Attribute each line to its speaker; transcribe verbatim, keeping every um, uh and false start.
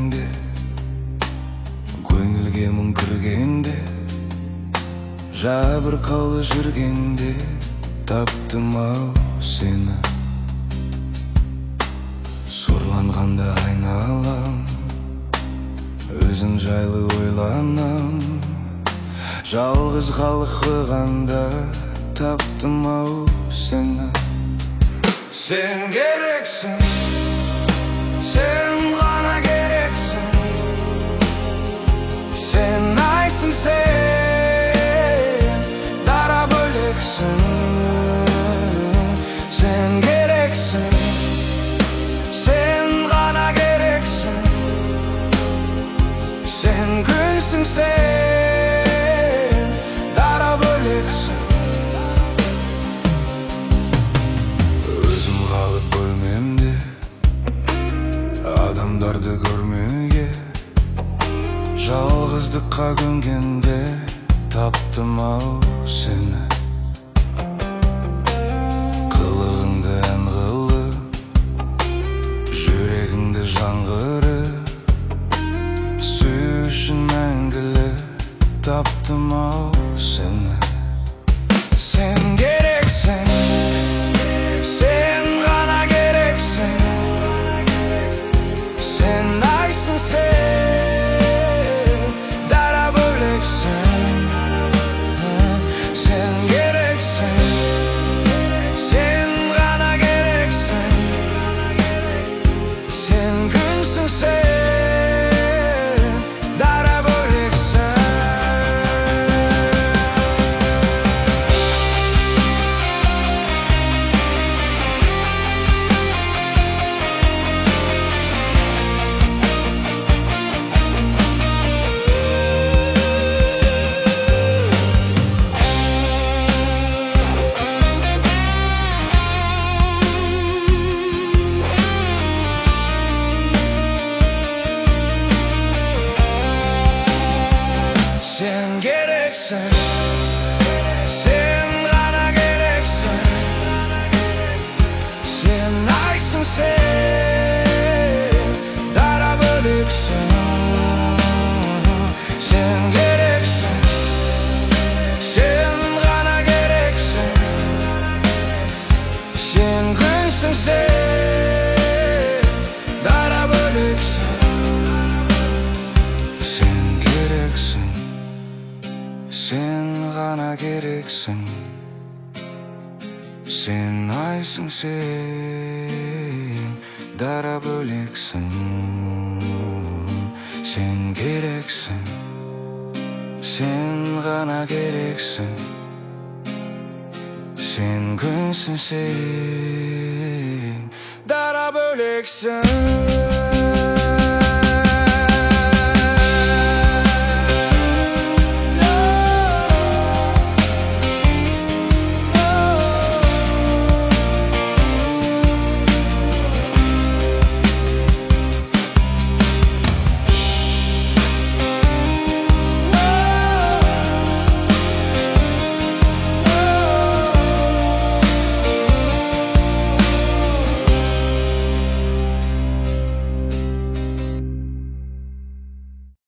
Speaker 1: келгенде, көңілге мұң кіргенде, жабырқаулы жүргенде таптым ау сені. Сорланғанда айналам, өзің жайлы ойланам, жалғыз қалып қойғанда таптым ау сені. Сен керексің, сен ғана керексің, сен айсың, сен дара бөлексің. Сен керексің, сен ғана керексің, сен күнсің, сен дара бөлексің. Өзім қалып бөлмемде, адамдарды көрмеуге, жалғыздыққа көнгенде таптым ау сені. Қылығыңды ән қылып, жүрегіңді жаңғырып, сүю үшін мәңгілік таптым ау сені. Сен керексің, сен ғана керексің, сен айсың, сен дара бөлексің. Сен керексің, сен ғана керексің, сен күнсің, сен дара бөлексің. Sen керексің, сен ғана керексің, сен айсың, сен дара бөлексің. Сен керексің, сен ғана керексің, сен күнсің, сен дара бөлексің. Сен керексің, сен ғана керексің, сен айсың, сен дара бөлексің. Сен керексің, сен ғана керексің, сен күнсің, сен дара бөлексің.